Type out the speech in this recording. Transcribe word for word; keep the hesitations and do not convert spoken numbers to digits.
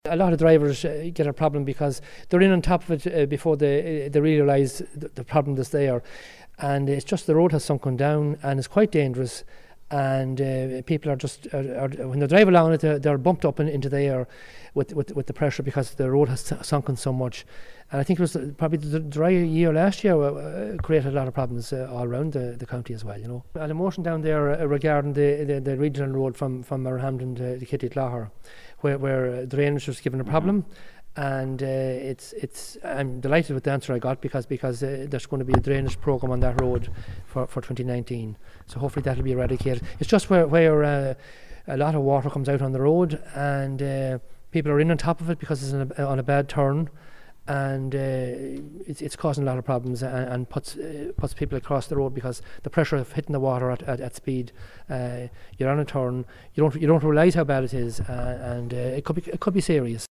A lot of drivers uh, get a problem because they're in on top of it uh, before they uh, they realise the, the problem that's there, and it's just the road has sunken down and it's quite dangerous. And uh, people are just are, are, when they drive along it, they're, they're bumped up in, into the air with, with with the pressure because the road has sunken so much. And I think it was probably the dry year last year uh, created a lot of problems uh, all around the, the county as well. You know, and a motion down there uh, regarding the, the the regional road from from Merhampton to, to Kitty Clogher, where where drainage was given a problem. Mm-hmm. And uh, it's it's I'm delighted with the answer I got because because uh, there's going to be a drainage programme on that road for, for twenty nineteen. So hopefully that'll be eradicated. It's just where where uh, a lot of water comes out on the road, and uh, people are in on top of it because it's on a, on a bad turn, and uh, it's it's causing a lot of problems and, and puts uh, puts people across the road because the pressure of hitting the water at, at, at speed. Uh, you're on a turn. You don't you don't realise how bad it is, uh, and uh, it could be it could be serious.